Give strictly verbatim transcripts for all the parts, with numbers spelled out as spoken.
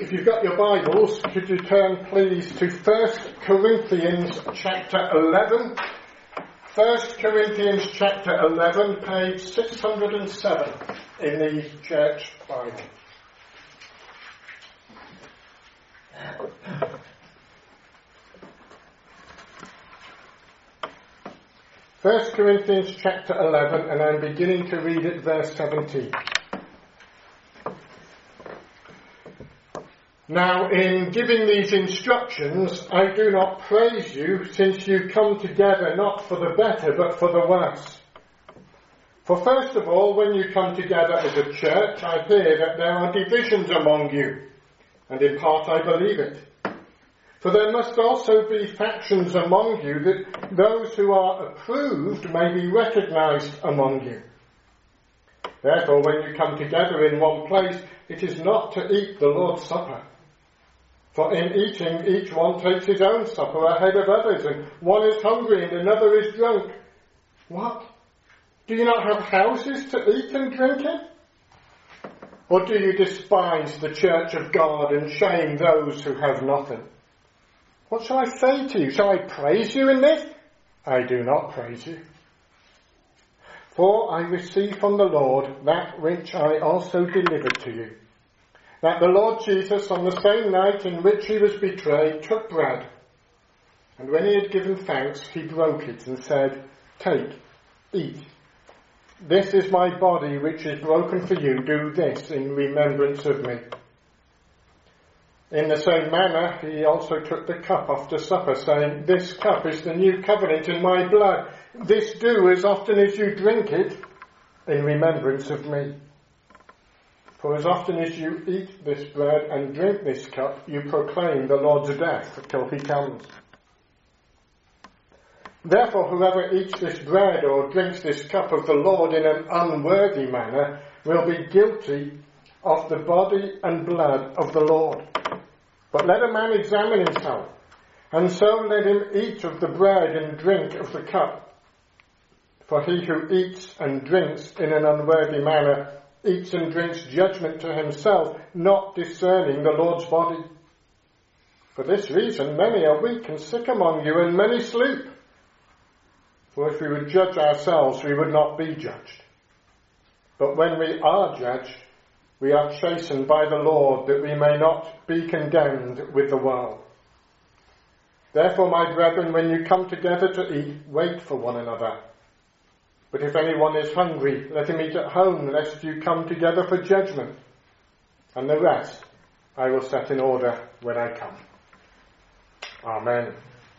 If you've got your Bibles, could you turn please to First Corinthians chapter eleven. First Corinthians chapter eleven, page six hundred seven in the Church Bible. First Corinthians chapter eleven, and I'm beginning to read at verse seventeen. Now, in giving these instructions, I do not praise you, since you come together not for the better, but for the worse. For first of all, when you come together as a church, I hear that there are divisions among you, and in part I believe it. For there must also be factions among you, that those who are approved may be recognized among you. Therefore, when you come together in one place, it is not to eat the Lord's Supper. For in eating, each one takes his own supper ahead of others, and one is hungry and another is drunk. What? Do you not have houses to eat and drink in? Or do you despise the church of God and shame those who have nothing? What shall I say to you? Shall I praise you in this? I do not praise you. For I received from the Lord that which I also delivered to you, that the Lord Jesus, on the same night in which he was betrayed, took bread, and when he had given thanks, he broke it and said, "Take, eat. This is my body which is broken for you. Do this in remembrance of me." In the same manner, he also took the cup after supper, saying, "This cup is the new covenant in my blood. This do as often as you drink it in remembrance of me. For as often as you eat this bread and drink this cup, you proclaim the Lord's death till he comes. Therefore, whoever eats this bread or drinks this cup of the Lord in an unworthy manner will be guilty of the body and blood of the Lord. But let a man examine himself, and so let him eat of the bread and drink of the cup. For he who eats and drinks in an unworthy manner eats and drinks judgment to himself, not discerning the Lord's body. For this reason many are weak and sick among you, and many sleep. For if we would judge ourselves, we would not be judged. But when we are judged, we are chastened by the Lord, that we may not be condemned with the world. Therefore, my brethren, when you come together to eat, wait for one another. But if anyone is hungry, let him eat at home, lest you come together for judgment. And the rest I will set in order when I come. Amen.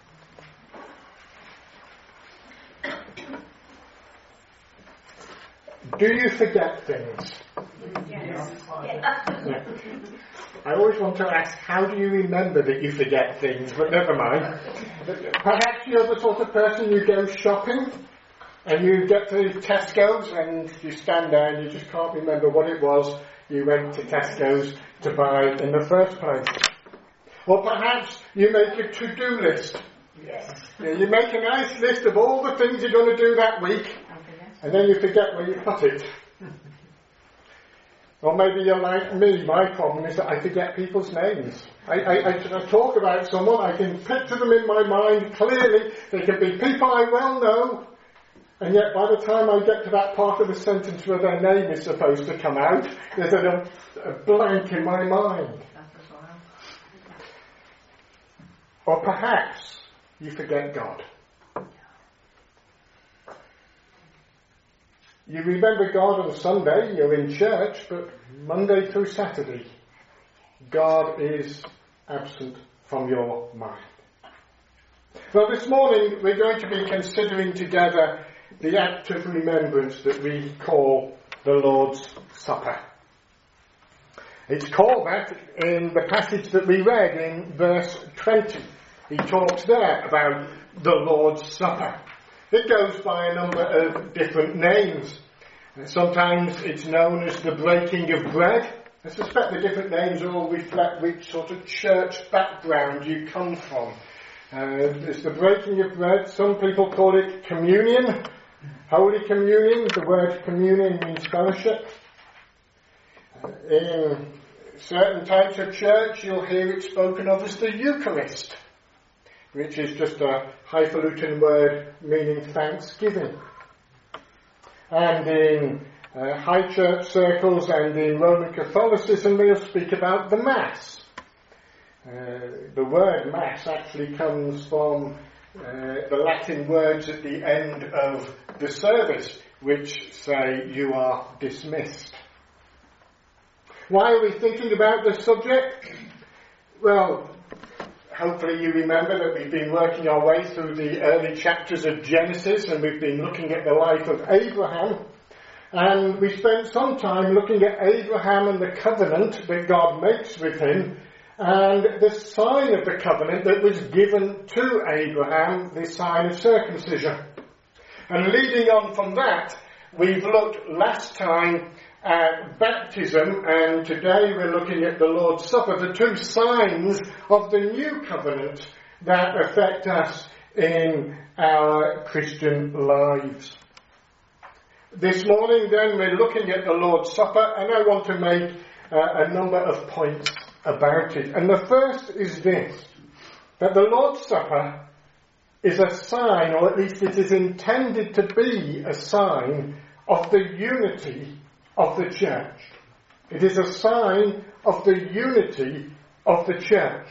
Do you forget things? Yes. Yeah. I always want to ask, how do you remember that you forget things? But never mind. Perhaps you're the sort of person you go shopping, and you get to Tesco's and you stand there and you just can't remember what it was you went to Tesco's to buy in the first place. Or perhaps you make a to-do list. Yes. You make a nice list of all the things you're going to do that week, and then you forget where you put it. Or maybe you're like me. My problem is that I forget people's names. I, I, I, I talk about someone, I can picture them in my mind clearly. They can be people I well know, and yet by the time I get to that part of the sentence where their name is supposed to come out, there's a, a blank in my mind. Or perhaps you forget God. You remember God on Sunday, you're in church, but Monday through Saturday, God is absent from your mind. Well, this morning we're going to be considering together the act of remembrance that we call the Lord's Supper. It's called that in the passage that we read in verse twenty. He talks there about the Lord's Supper. It goes by a number of different names. Sometimes it's known as the breaking of bread. I suspect the different names all reflect which sort of church background you come from. Uh, it's the breaking of bread. Some people call it communion. Holy Communion. The word communion means fellowship. Uh, in certain types of church, you'll hear it spoken of as the Eucharist, which is just a highfalutin word meaning thanksgiving. And in uh, high church circles and in Roman Catholicism, they'll speak about the Mass. Uh, the word Mass actually comes from uh, the Latin words at the end of the service, which say, "You are dismissed." Why are we thinking about this subject? Well, hopefully you remember that we've been working our way through the early chapters of Genesis, and we've been looking at the life of Abraham. And we spent some time looking at Abraham and the covenant that God makes with him, and the sign of the covenant that was given to Abraham, the sign of circumcision. And leading on from that, we've looked last time at baptism, and today we're looking at the Lord's Supper, the two signs of the new covenant that affect us in our Christian lives. This morning then we're looking at the Lord's Supper, and I want to make uh, a number of points about it. And the first is this, that the Lord's Supper is a sign, or at least it is intended to be a sign of the unity of the church. It is a sign of the unity of the church.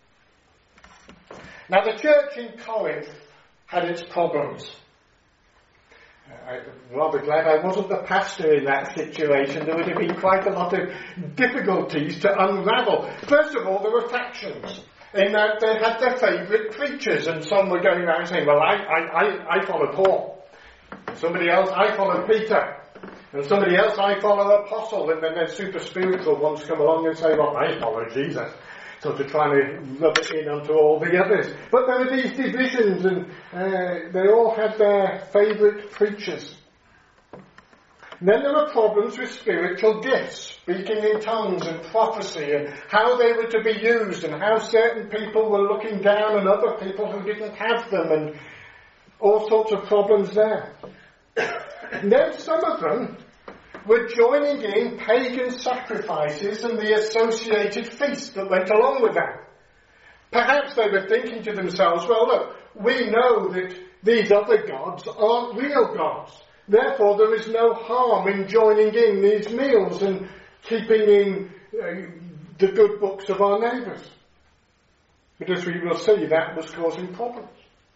Now, the church in Corinth had its problems. I'm rather glad I wasn't the pastor in that situation. There would have been quite a lot of difficulties to unravel. First of all, there were factions, in that they had their favourite preachers, and some were going around saying, well, I, I, I, I follow Paul. Somebody else, I follow Peter. And somebody else, I follow Apostle. And then there's super spiritual ones come along and say, well, I follow Jesus. So to try to rub it in onto all the others. But there were these divisions, and uh, they all had their favourite preachers. And then there were problems with spiritual gifts, speaking in tongues and prophecy, and how they were to be used, and how certain people were looking down on other people who didn't have them, and all sorts of problems there. And then some of them were joining in pagan sacrifices and the associated feasts that went along with that. Perhaps they were thinking to themselves, well, look, we know that these other gods aren't real gods. Therefore, there is no harm in joining in these meals and keeping in uh, the good books of our neighbours. But as we will see, that was causing problems.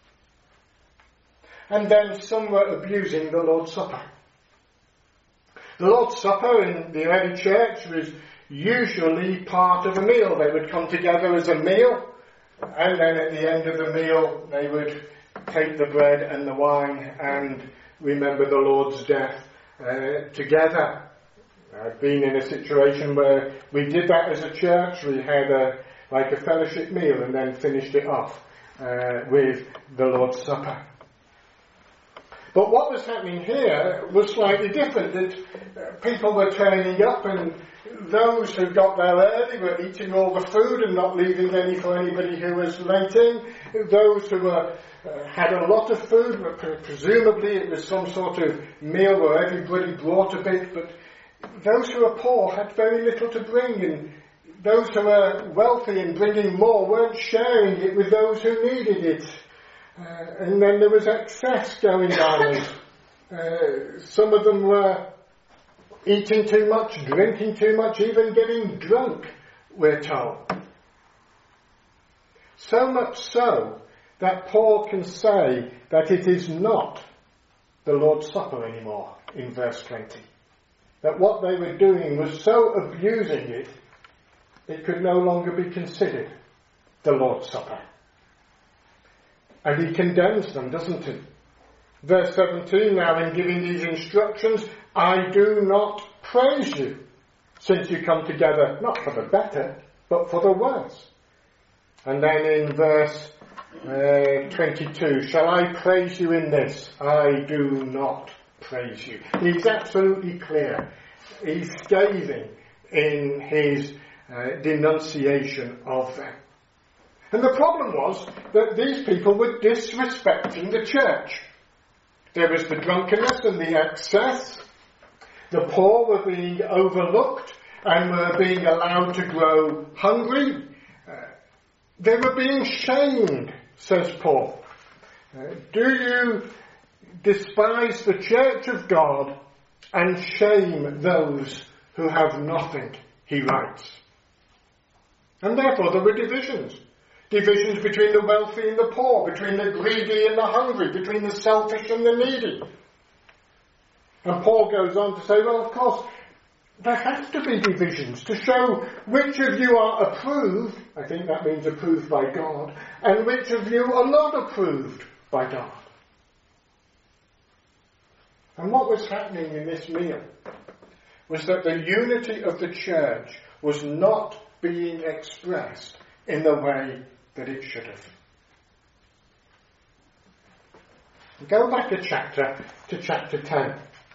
And then some were abusing the Lord's Supper. The Lord's Supper in the early church was usually part of a meal. They would come together as a meal, and then at the end of the meal they would take the bread and the wine and remember the Lord's death uh, together. I've been in a situation where we did that as a church. We had a, like a fellowship meal and then finished it off uh, with the Lord's Supper. But what was happening here was slightly different. That people were turning up, and those who got there early were eating all the food and not leaving any for anybody who was late in. Those who were, uh, had a lot of food, but presumably it was some sort of meal where everybody brought a bit, but those who were poor had very little to bring, and those who were wealthy and bringing more weren't sharing it with those who needed it. Uh, and then there was excess going on. Uh, some of them were eating too much, drinking too much, even getting drunk, we're told. So much so that Paul can say that it is not the Lord's Supper anymore in verse twenty. That what they were doing was so abusing it, it could no longer be considered the Lord's Supper. And he condemns them, doesn't he? Verse seventeen, now in giving these instructions, I do not praise you, since you come together not for the better, but for the worse. And then in verse uh, twenty-two, shall I praise you in this? I do not praise you. He's absolutely clear. He's scathing in his uh, denunciation of them. And the problem was that these people were disrespecting the church. There was the drunkenness and the excess. The poor were being overlooked, and were being allowed to grow hungry, uh, they were being shamed, says Paul. Uh, do you despise the church of God and shame those who have nothing, he writes. And therefore there were divisions. Divisions between the wealthy and the poor, between the greedy and the hungry, between the selfish and the needy. And Paul goes on to say, well, of course, there have to be divisions to show which of you are approved, I think that means approved by God, and which of you are not approved by God. And what was happening in this meal was that the unity of the church was not being expressed in the way that it should have. Go back a chapter to chapter ten.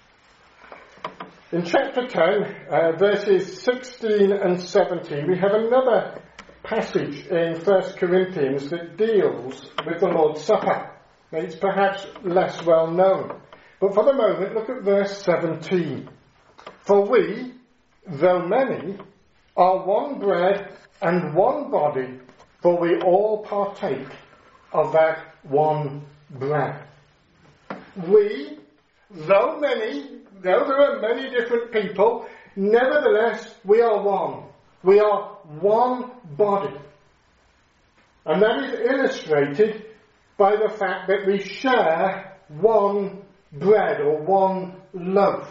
In chapter ten, uh, verses sixteen and seventeen, we have another passage in First Corinthians that deals with the Lord's Supper. Now, it's perhaps less well known, but for the moment, look at verse seventeen. For we, though many, are one bread and one body, for we all partake of that one bread. We, though many, though there are many different people, nevertheless we are one. We are one body. And that is illustrated by the fact that we share one bread or one loaf.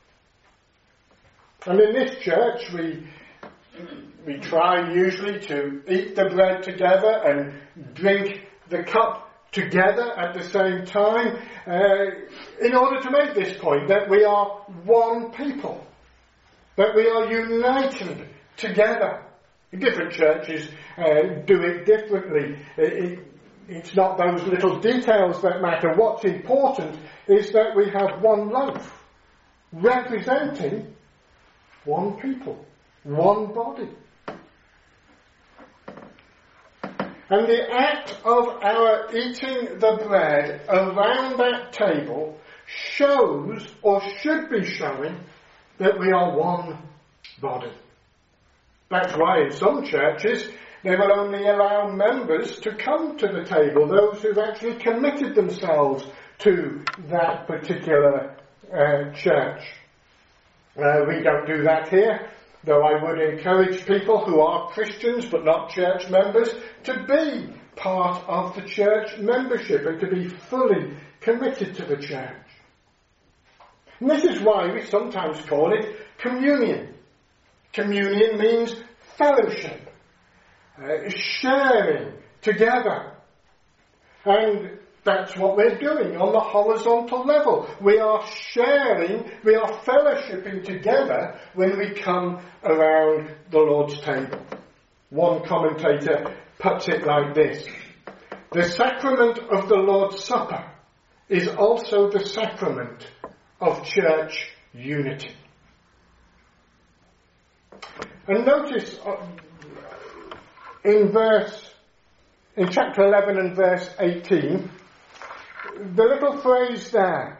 And in this church we we try usually to eat the bread together and drink the cup together at the same time uh, in order to make this point that we are one people, that we are united together. Different churches uh, do it differently. It, it, it's not those little details that matter. What's important is that we have one loaf representing one people, one body. And the act of our eating the bread around that table shows, or should be showing, that we are one body. That's why in some churches they will only allow members to come to the table, those who've actually committed themselves to that particular uh, church. Uh, we don't do that here, though I would encourage people who are Christians but not church members to be part of the church membership and to be fully committed to the church. And this is why we sometimes call it communion. Communion means fellowship, uh, sharing together. And that's what we're doing on the horizontal level. We are sharing, we are fellowshipping together when we come around the Lord's table. One commentator puts it like this: the sacrament of the Lord's Supper is also the sacrament of church unity. And notice uh, in verse, in chapter eleven and verse eighteen, the little phrase there,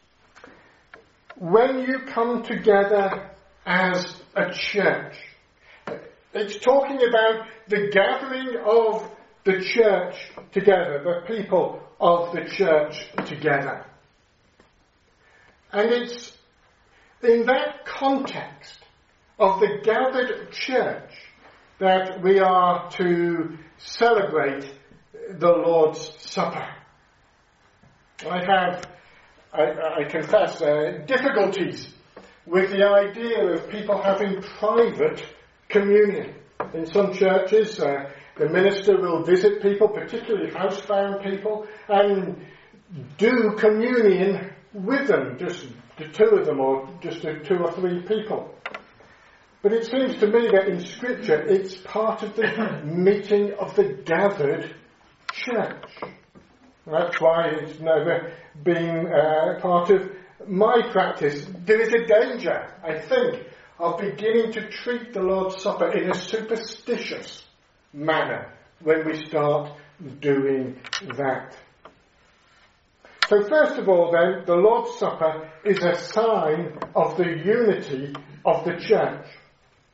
when you come together as a church. It's talking about the gathering of the church together, the people of the church together. And it's in that context of the gathered church that we are to celebrate the Lord's Supper. I have, I, I confess, uh, difficulties with the idea of people having private communion. In some churches, uh, the minister will visit people, particularly housebound people, and do communion with them, just the two of them, or just the two or three people. But it seems to me that in Scripture it's part of the meeting of the gathered church. That's why it's never been uh, part of my practice. There is a danger, I think, of beginning to treat the Lord's Supper in a superstitious manner when we start doing that. So first of all then, the Lord's Supper is a sign of the unity of the church.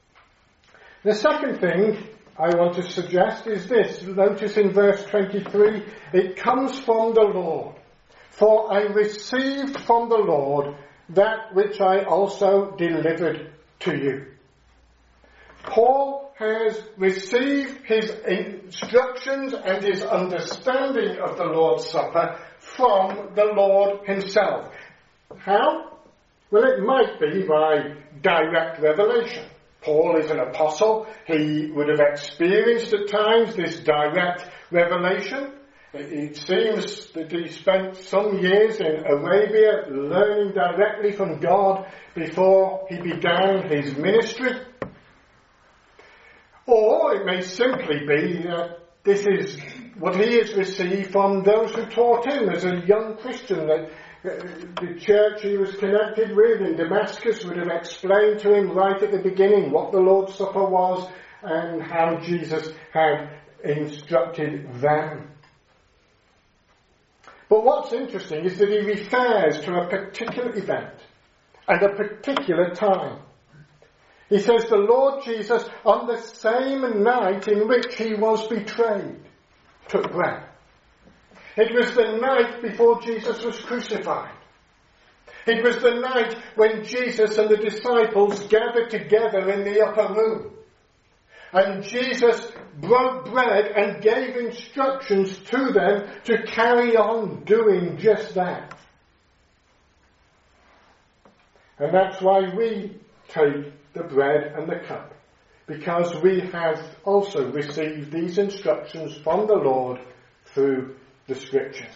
The second thing I want to suggest is this. Notice in verse twenty-three, it comes from the Lord. For I received from the Lord that which I also delivered to you. Paul has received his instructions and his understanding of the Lord's Supper from the Lord himself. How? Well, it might be by direct revelation. Paul is an apostle. He would have experienced at times this direct revelation. It seems that he spent some years in Arabia learning directly from God before he began his ministry. Or it may simply be that this is what he has received from those who taught him as a young Christian, that the church he was connected with in Damascus would have explained to him right at the beginning what the Lord's Supper was and how Jesus had instructed them. But what's interesting is that he refers to a particular event and a particular time. He says the Lord Jesus, on the same night in which he was betrayed, took bread. It was the night before Jesus was crucified. It was the night when Jesus and the disciples gathered together in the upper room. And Jesus broke bread and gave instructions to them to carry on doing just that. And that's why we take the bread and the cup, because we have also received these instructions from the Lord through the Scriptures.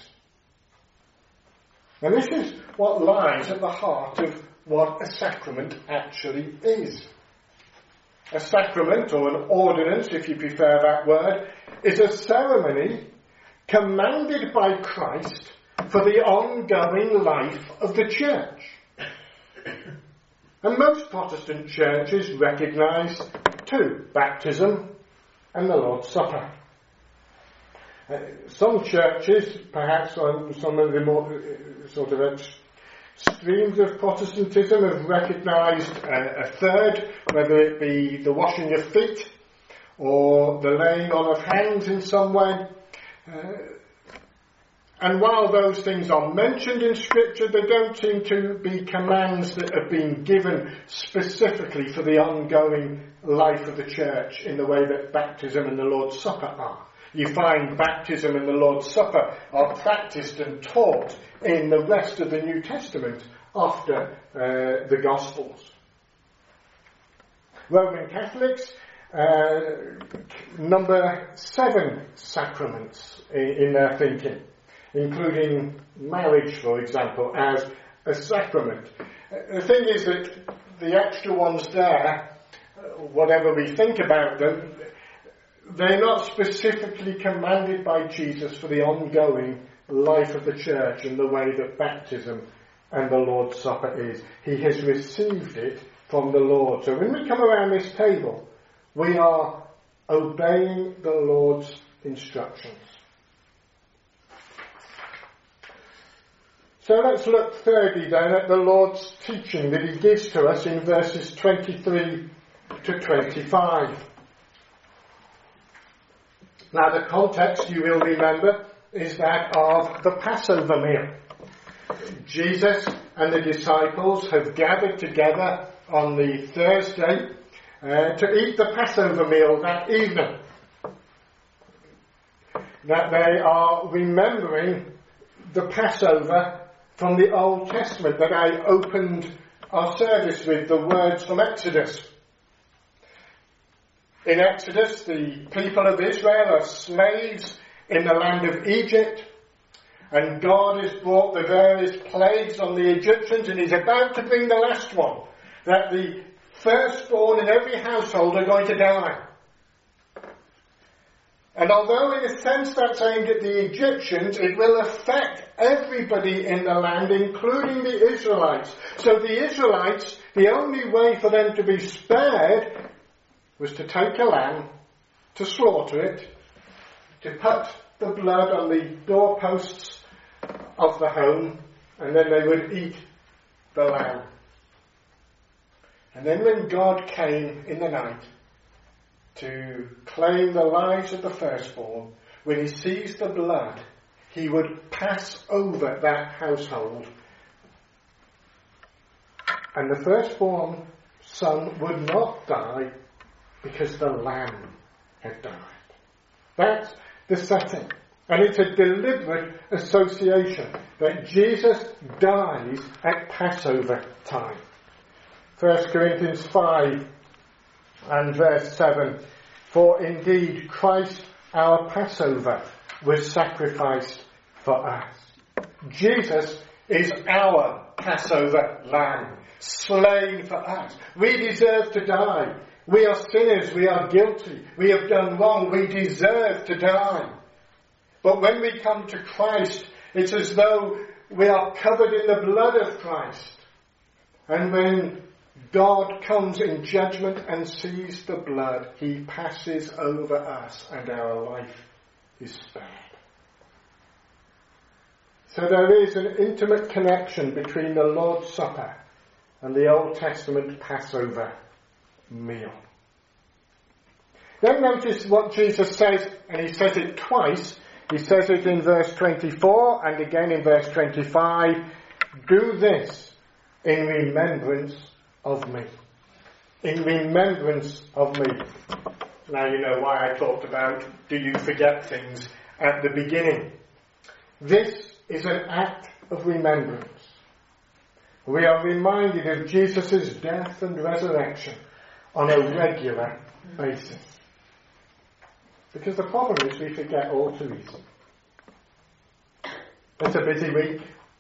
And this is what lies at the heart of what a sacrament actually is. A sacrament, or an ordinance, if you prefer that word, is a ceremony commanded by Christ for the ongoing life of the church. And most Protestant churches recognise two, baptism and the Lord's Supper. Uh, some churches, perhaps on some of the more uh, sort of extremes of Protestantism, have recognised a, a third, whether it be the washing of feet or the laying on of hands in some way. Uh, And while those things are mentioned in Scripture, they don't seem to be commands that have been given specifically for the ongoing life of the church in the way that baptism and the Lord's Supper are. You find baptism and the Lord's Supper are practiced and taught in the rest of the New Testament after uh, the Gospels. Roman Catholics uh, number seven sacraments in, in their thinking, including marriage, for example, as a sacrament. The thing is that the extra ones there, whatever we think about them, they're not specifically commanded by Jesus for the ongoing life of the church in the way that baptism and the Lord's Supper is. He has received it from the Lord. So when we come around this table, we are obeying the Lord's instructions. So let's look thirdly then at the Lord's teaching that he gives to us in verses twenty-three to twenty-five. Now the context, you will remember, is that of the Passover meal. Jesus and the disciples have gathered together on the Thursday uh, to eat the Passover meal that evening. That they are remembering the Passover from the Old Testament that I opened our service with, the words from Exodus. In Exodus, the people of Israel are slaves in the land of Egypt, and God has brought the various plagues on the Egyptians, and he's about to bring the last one, that the firstborn in every household are going to die. And although in a sense that's aimed at the Egyptians, it will affect everybody in the land, including the Israelites. So the Israelites, the only way for them to be spared was to take a lamb, to slaughter it, to put the blood on the doorposts of the home, and then they would eat the lamb. And then when God came in the night to claim the lives of the firstborn, when he sees the blood, he would pass over that household. And the firstborn son would not die because the lamb had died. That's the setting. And it's a deliberate association that Jesus dies at Passover time. First Corinthians five and verse seven. For indeed Christ our Passover was sacrificed for us. Jesus is our Passover lamb, slain for us. We deserve to die. We are sinners. We are guilty. We have done wrong. We deserve to die. But when we come to Christ, it's as though we are covered in the blood of Christ. And when God comes in judgment and sees the blood, he passes over us and our life is spared. So there is an intimate connection between the Lord's Supper and the Old Testament Passover meal. Then notice what Jesus says, and he says it twice. He says it in verse twenty-four and again in verse twenty-five. Do this in remembrance of me. In remembrance of me. Now you know why I talked about do you forget things at the beginning. This is an act of remembrance. We are reminded of Jesus' death and resurrection on a regular basis. Because the problem is we forget all too easily. It's a busy week.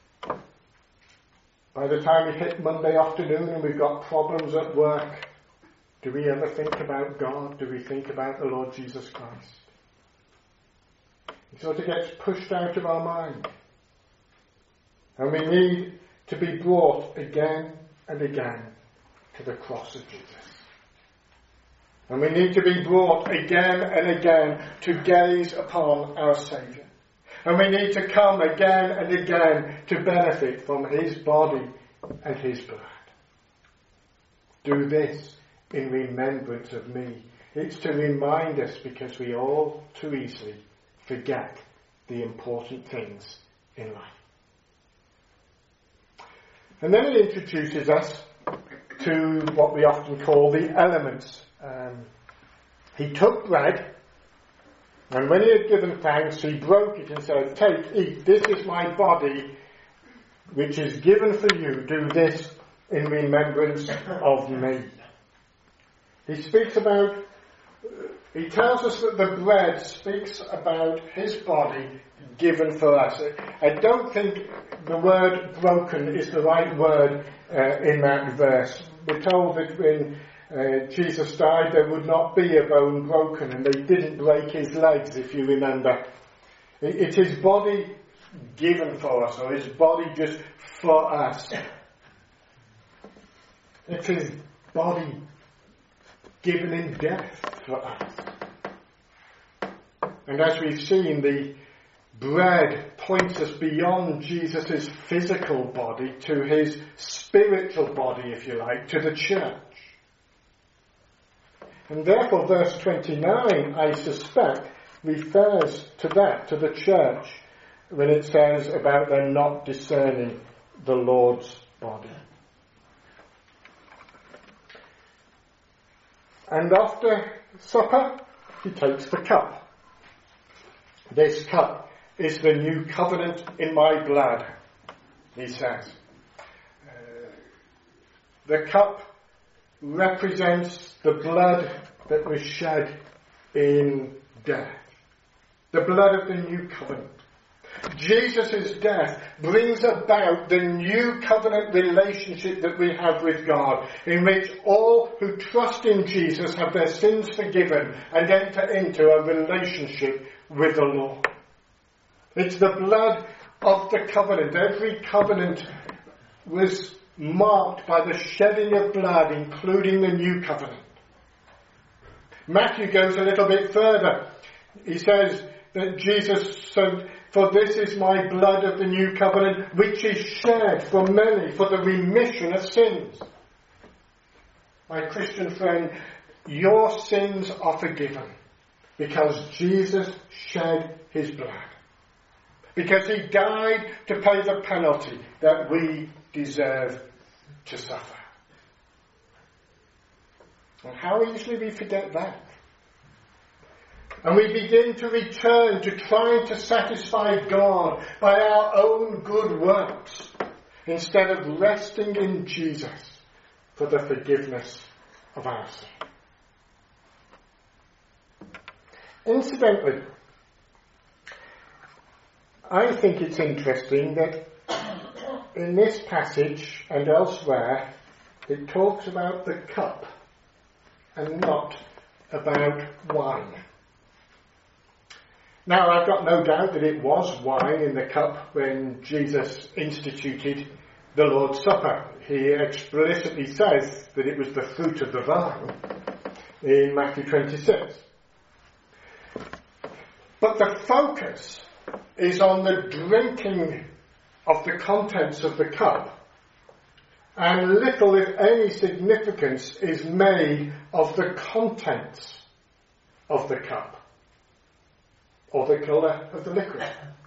By the time we hit Monday afternoon and we've got problems at work, do we ever think about God? Do we think about the Lord Jesus Christ? It sort of gets pushed out of our mind. And we need to be brought again and again to the cross of Jesus. And we need to be brought again and again to gaze upon our Saviour. And we need to come again and again to benefit from his body and his blood. Do this in remembrance of me. It's to remind us because we all too easily forget the important things in life. And then he introduces us to what we often call the elements. Um, he took bread, and when he had given thanks, he broke it and said, take, eat, this is my body, which is given for you. Do this in remembrance of me. He speaks about, he tells us that the bread speaks about his body given for us. I don't think the word broken is the right word uh, in that verse. We're told that when uh, Jesus died there would not be a bone broken, and they didn't break his legs, if you remember. It, it's his body given for us, or his body just for us. It's his body given in death for us. And as we've seen, the bread points us beyond Jesus' physical body to his spiritual body, if you like, to the church. And therefore verse twenty-nine, I suspect, refers to that, to the church, when it says about them not discerning the Lord's body. And after supper, he takes the cup. This cup is the new covenant in my blood, he says. Uh, the cup represents the blood that was shed in death. The blood of the new covenant. Jesus' death brings about the new covenant relationship that we have with God, in which all who trust in Jesus have their sins forgiven and enter into a relationship with the Lord. It's the blood of the covenant. Every covenant was marked by the shedding of blood, including the new covenant. Matthew goes a little bit further. He says that Jesus said, for this is my blood of the new covenant, which is shed for many for the remission of sins. My Christian friend, your sins are forgiven because Jesus shed his blood. Because he died to pay the penalty that we deserve to suffer. And how easily we forget that. And we begin to return to trying to satisfy God by our own good works, instead of resting in Jesus for the forgiveness of our sin. Incidentally, I think it's interesting that in this passage and elsewhere, it talks about the cup and not about wine. Now, I've got no doubt that it was wine in the cup when Jesus instituted the Lord's Supper. He explicitly says that it was the fruit of the vine in Matthew twenty-six. But the focus is on the drinking of the contents of the cup, and little, if any, significance is made of the contents of the cup or the colour of the liquid.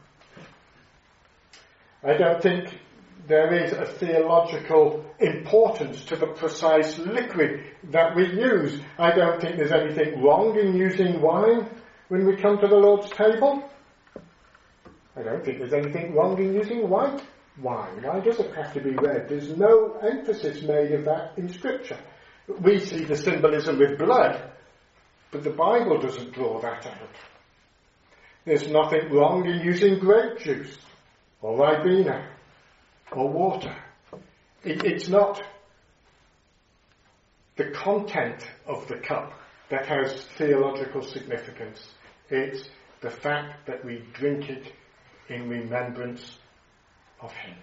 I don't think there is a theological importance to the precise liquid that we use. I don't think there's anything wrong in using wine when we come to the Lord's table. I don't think there's anything wrong in using white wine. Why does it have to be red? There's no emphasis made of that in Scripture. We see the symbolism with blood, but the Bible doesn't draw that out. There's nothing wrong in using grape juice or Ribena or water. It, it's not the content of the cup that has theological significance. It's the fact that we drink it in remembrance of him.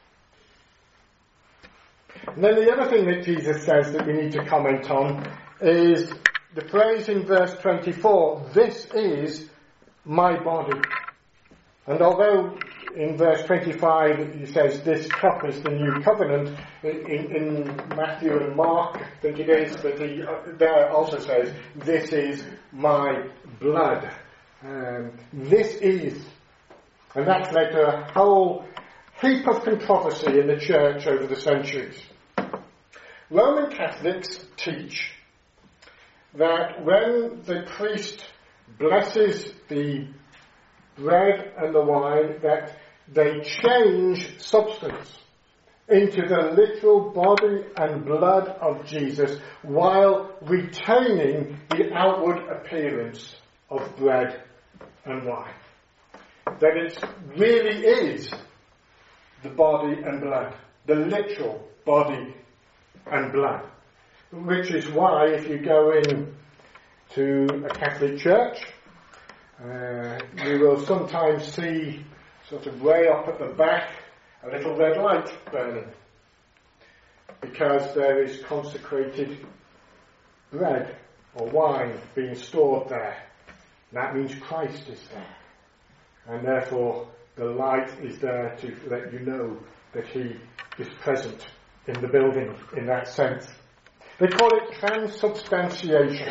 And then the other thing that Jesus says that we need to comment on is the phrase in verse twenty-four, "This is my body." And although in verse twenty-five he says this cup is the new covenant, in, in Matthew and Mark I think it is, but he there also says this is my blood. Um, this is, and that's led to a whole heap of controversy in the church over the centuries. Roman Catholics teach that when the priest blesses the bread and the wine, that they change substance into the literal body and blood of Jesus while retaining the outward appearance of bread and wine. That it really is the body and blood, the literal body and blood. Which is why if you go in to a Catholic church, uh, you will sometimes see sort of way up at the back a little red light burning, because there is consecrated bread or wine being stored there. That means Christ is there, and therefore the light is there to let you know that he is present in the building in that sense. They call it transubstantiation.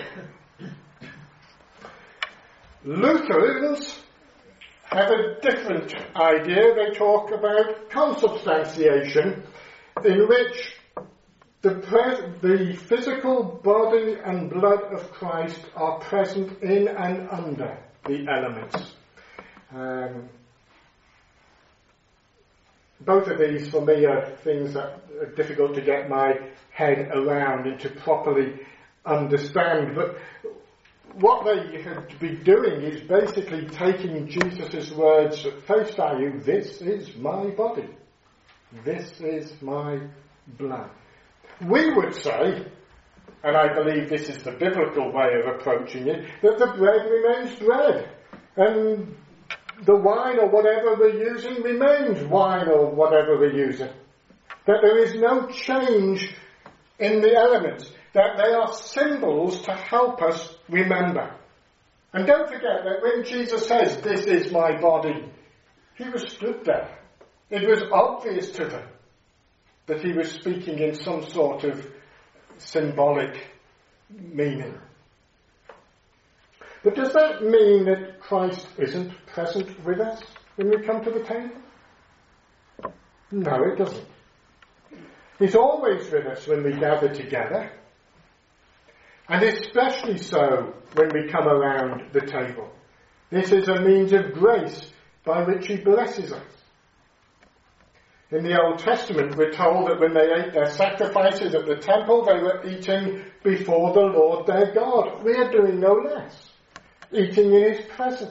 Lutherans have a different idea. They talk about consubstantiation, in which the, pres- the physical body and blood of Christ are present in and under the elements. Um, both of these for me are things that are difficult to get my head around and to properly understand, but what they have be doing is basically taking Jesus' words at face value. This is my body. This is my blood. We would say, and I believe this is the biblical way of approaching it, that the bread remains bread, and the wine or whatever we're using remains wine or whatever we're using. That there is no change in the elements. That they are symbols to help us remember. And don't forget that when Jesus says, "This is my body," he was stood there. It was obvious to them that he was speaking in some sort of symbolic meaning. But does that mean that Christ isn't present with us when we come to the table? No, it doesn't. He's always with us when we gather together, and especially so when we come around the table. This is a means of grace by which he blesses us. In the Old Testament, we're told that when they ate their sacrifices at the temple, they were eating before the Lord their God. We are doing no less, eating in his presence.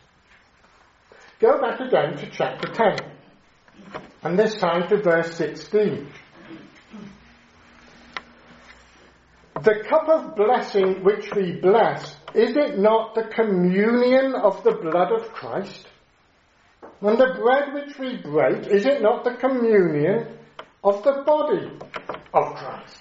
Go back again to chapter ten, and this time to verse sixteen. The cup of blessing which we bless, is it not the communion of the blood of Christ? And the bread which we break, is it not the communion of the body of Christ?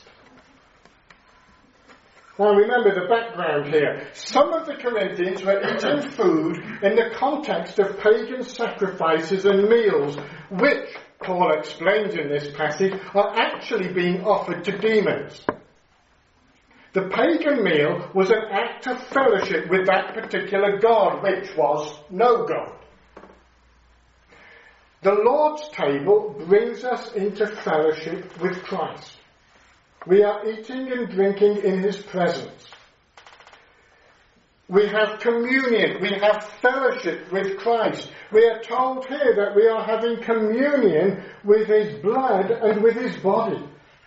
Now remember the background here. Some of the Corinthians were eating food in the context of pagan sacrifices and meals, which, Paul explains in this passage, are actually being offered to demons. The pagan meal was an act of fellowship with that particular god, which was no god. The Lord's table brings us into fellowship with Christ. We are eating and drinking in his presence. We have communion, we have fellowship with Christ. We are told here that we are having communion with his blood and with his body.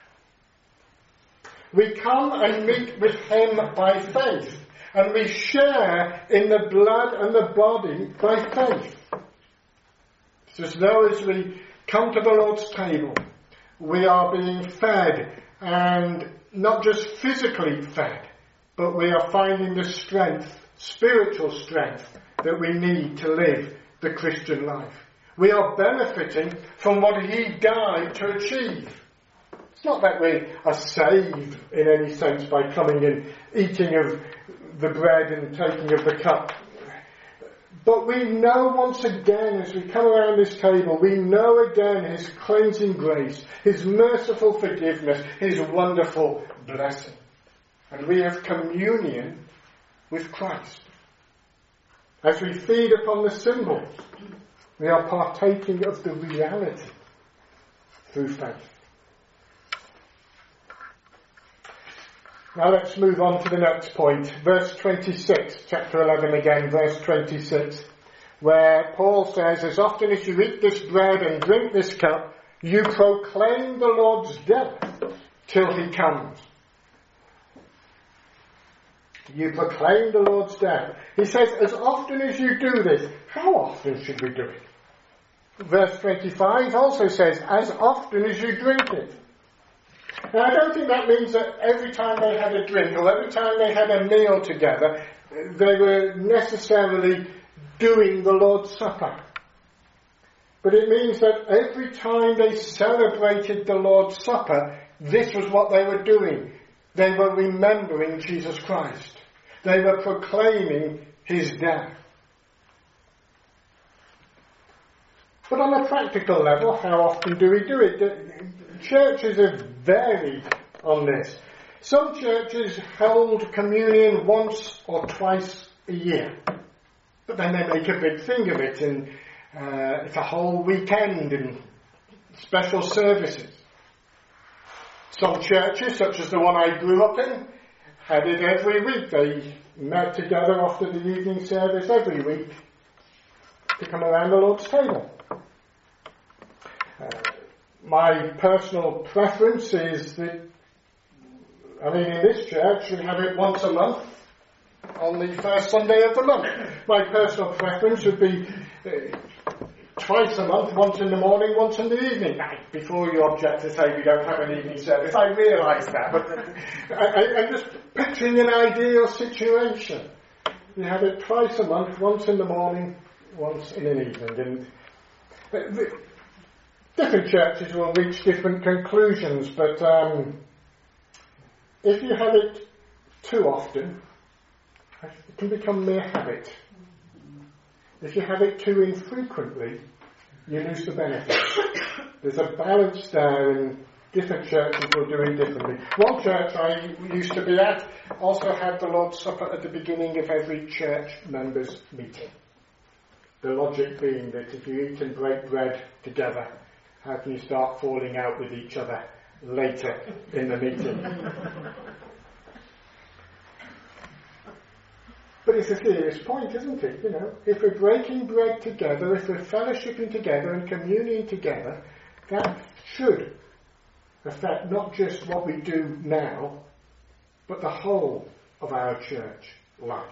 We come and meet with him by faith, and we share in the blood and the body by faith. It's as though as we come to the Lord's table, we are being fed, and not just physically fed, but we are finding the strength, spiritual strength, that we need to live the Christian life. We are benefiting from what he died to achieve. It's not that we are saved in any sense by coming and eating of the bread and taking of the cup. But we know once again, as we come around this table, we know again his cleansing grace, his merciful forgiveness, his wonderful blessing. And we have communion with Christ. As we feed upon the symbols, we are partaking of the reality through faith. Now let's move on to the next point. Verse twenty-six, chapter eleven again, verse twenty-six, where Paul says, as often as you eat this bread and drink this cup, you proclaim the Lord's death till he comes. You proclaim the Lord's death. He says, as often as you do this, how often should we do it? Verse twenty-five also says, as often as you drink it. Now, I don't think that means that every time they had a drink or every time they had a meal together, they were necessarily doing the Lord's Supper. But it means that every time they celebrated the Lord's Supper, this was what they were doing. They were remembering Jesus Christ. They were proclaiming his death. But on a practical level, how often do we do it? Churches have varied on this. Some churches hold communion once or twice a year, but then they make a big thing of it, and uh, it's a whole weekend and special services. Some churches, such as the one I grew up in, had it every week. They met together after the evening service every week to come around the Lord's table. Uh, My personal preference is that, I mean, in this church we have it once a month on the first Sunday of the month. My personal preference would be uh, twice a month, once in the morning, once in the evening. Now, before you object to say we don't have an evening service, I realise that, but I, I, I'm just picturing an ideal situation. You have it twice a month, once in the morning, once in an evening. And uh, the, Different churches will reach different conclusions, but um, if you have it too often, it can become mere habit. If you have it too infrequently, you lose the benefit. There's a balance there in Different churches will do it differently. One church I used to be at also had the Lord's Supper at the beginning of every church members' meeting. The logic being that if you eat and break bread together, how can you start falling out with each other later in the meeting? But it's a serious point, isn't it? You know, if we're breaking bread together, if we're fellowshipping together and communing together, that should affect not just what we do now, but the whole of our church life.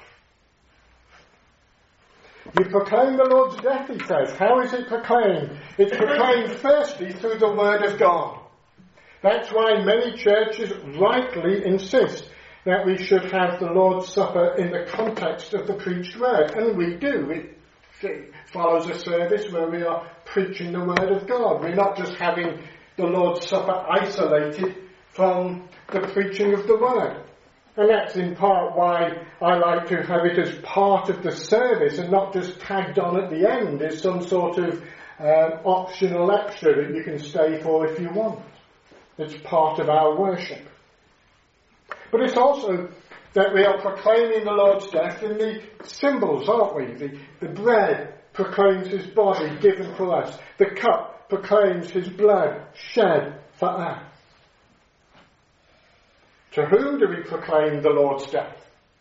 You proclaim the Lord's death, he says. How is it proclaimed? It's proclaimed firstly through the Word of God. That's why many churches rightly insist that we should have the Lord's Supper in the context of the preached Word. And we do. It follows a service where we are preaching the Word of God. We're not just having the Lord's Supper isolated from the preaching of the Word. And that's in part why I like to have it as part of the service and not just tagged on at the end as some sort of um, optional extra that you can stay for if you want. It's part of our worship. But it's also that we are proclaiming the Lord's death in the symbols, aren't we? The, the bread proclaims his body given for us. The cup proclaims his blood shed for us. To whom do we proclaim the Lord's death?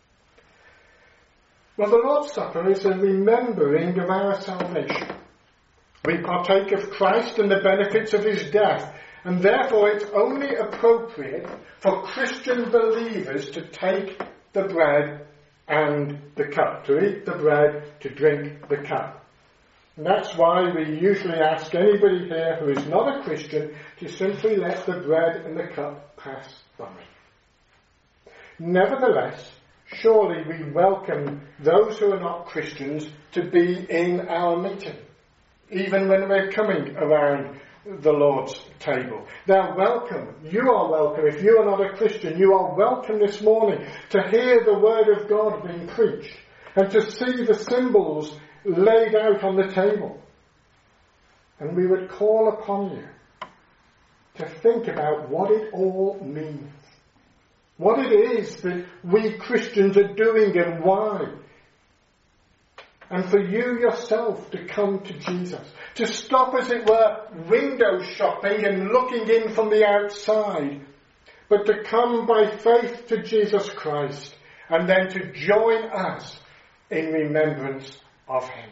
Well, the Lord's Supper is a remembering of our salvation. We partake of Christ and the benefits of his death, and therefore it's only appropriate for Christian believers to take the bread and the cup, to eat the bread, to drink the cup. And that's why we usually ask anybody here who is not a Christian to simply let the bread and the cup pass by. Nevertheless, surely we welcome those who are not Christians to be in our meeting, even when we're coming around the Lord's table. They're welcome. You are welcome. If you are not a Christian, you are welcome this morning to hear the Word of God being preached and to see the symbols laid out on the table. And we would call upon you to think about what it all means. What it is that we Christians are doing and why. And for you yourself to come to Jesus. To stop, as it were, window shopping and looking in from the outside. But to come by faith to Jesus Christ. And then to join us in remembrance of him.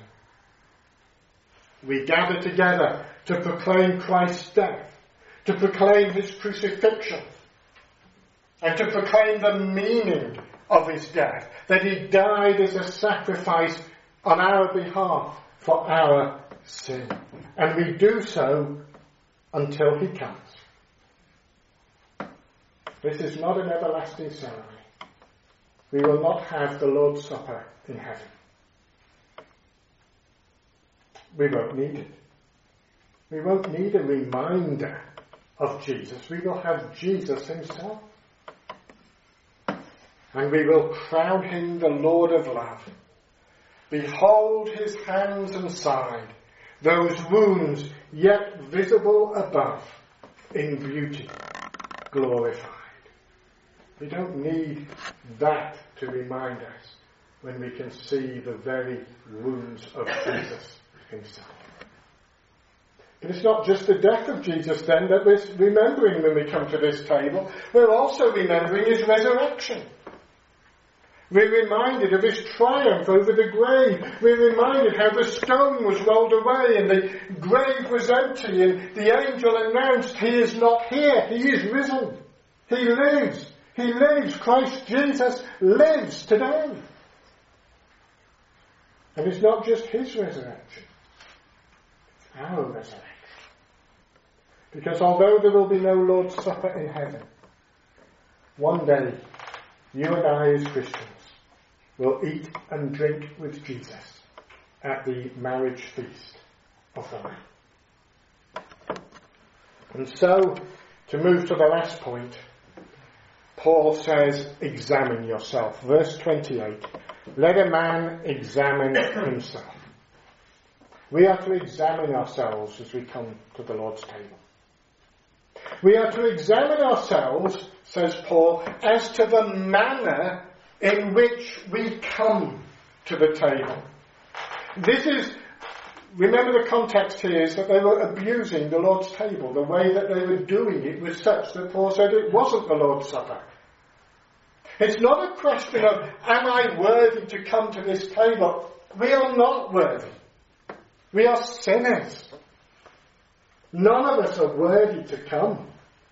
We gather together to proclaim Christ's death. To proclaim his crucifixion. And to proclaim the meaning of his death. That he died as a sacrifice on our behalf for our sin. And we do so until he comes. This is not an everlasting ceremony. We will not have the Lord's Supper in heaven. We won't need it. We won't need a reminder of Jesus. We will have Jesus himself. And we will crown him the Lord of love. Behold his hands and side, those wounds yet visible above, in beauty glorified. We don't need that to remind us when we can see the very wounds of Jesus himself. But it's not just the death of Jesus then that we're remembering when we come to this table. We're also remembering his resurrection. We're reminded of his triumph over the grave. We're reminded how the stone was rolled away and the grave was empty and the angel announced he is not here, he is risen. He lives. He lives. Christ Jesus lives today. And it's not just his resurrection, it's our resurrection. Because although there will be no Lord's Supper in heaven, one day you and I as Christians will eat and drink with Jesus at the marriage feast of the Lamb. And so, to move to the last point, Paul says, examine yourself. Verse twenty-eight, let a man examine himself. We are to examine ourselves as we come to the Lord's table. We are to examine ourselves, says Paul, as to the manner in which we come to the table. This is, remember the context here is that they were abusing the Lord's table. The way that they were doing it was such that Paul said it wasn't the Lord's Supper. It's not a question of, am I worthy to come to this table? We are not worthy. We are sinners. None of us are worthy to come.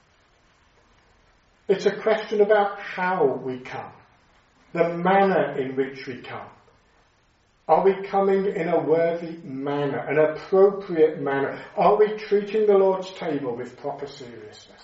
It's a question about how we come, the manner in which we come. Are we coming in a worthy manner, an appropriate manner? Are we treating the Lord's table with proper seriousness?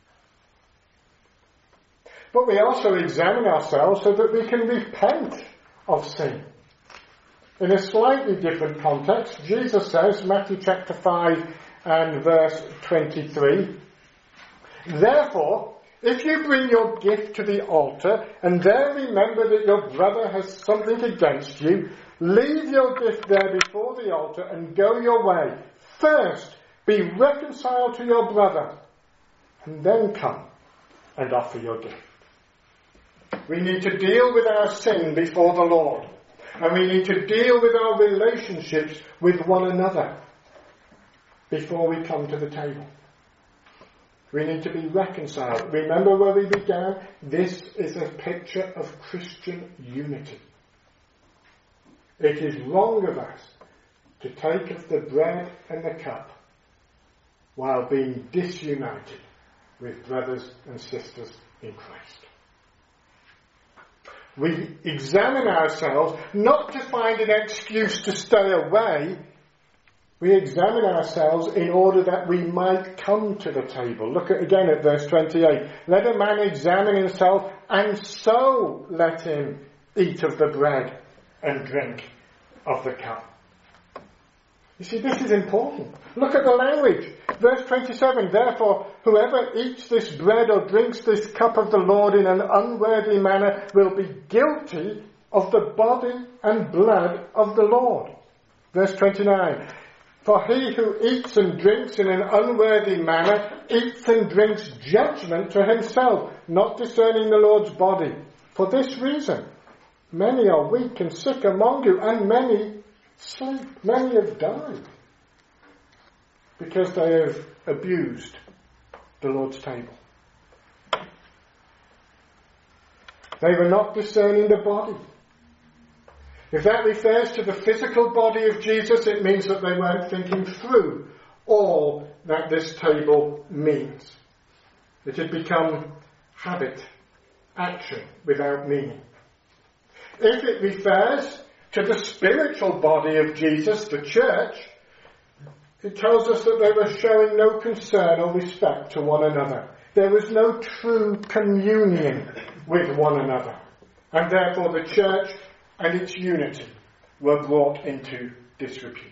But we also examine ourselves so that we can repent of sin. In a slightly different context, Jesus says, Matthew chapter five and verse twenty-three, "Therefore, if you bring your gift to the altar, and there remember that your brother has something against you, leave your gift there before the altar and go your way. First, be reconciled to your brother, and then come and offer your gift." We need to deal with our sin before the Lord, and we need to deal with our relationships with one another before we come to the table. We need to be reconciled. Remember where we began? This is a picture of Christian unity. It is wrong of us to take of the bread and the cup while being disunited with brothers and sisters in Christ. We examine ourselves not to find an excuse to stay away. We examine ourselves in order that we might come to the table. Look at, again at verse twenty-eight. "Let a man examine himself, and so let him eat of the bread and drink of the cup." You see, this is important. Look at the language. Verse twenty-seven, "Therefore, whoever eats this bread or drinks this cup of the Lord in an unworthy manner will be guilty of the body and blood of the Lord." Verse twenty-nine, "For he who eats and drinks in an unworthy manner eats and drinks judgment to himself, not discerning the Lord's body. For this reason, many are weak and sick among you, and many sleep." Many have died because they have abused the Lord's table. They were not discerning the body. If that refers to the physical body of Jesus, it means that they weren't thinking through all that this table means. It had become habit, action, without meaning. If it refers to the spiritual body of Jesus, the church, it tells us that they were showing no concern or respect to one another. There was no true communion with one another. And therefore the church and its unity were brought into disrepute.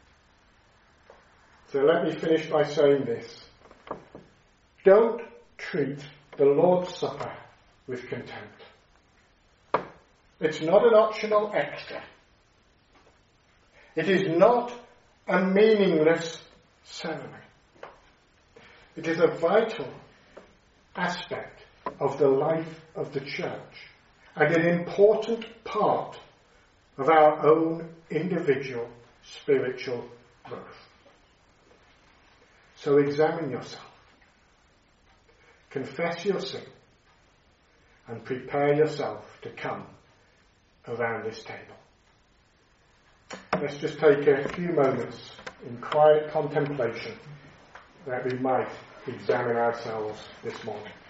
So let me finish by saying this. Don't treat the Lord's Supper with contempt. It's not an optional extra. It is not a meaningless ceremony. It is a vital aspect of the life of the church and an important part of our own individual spiritual growth. So examine yourself, confess your sin, and prepare yourself to come around this table. Let's just take a few moments in quiet contemplation that we might examine ourselves this morning.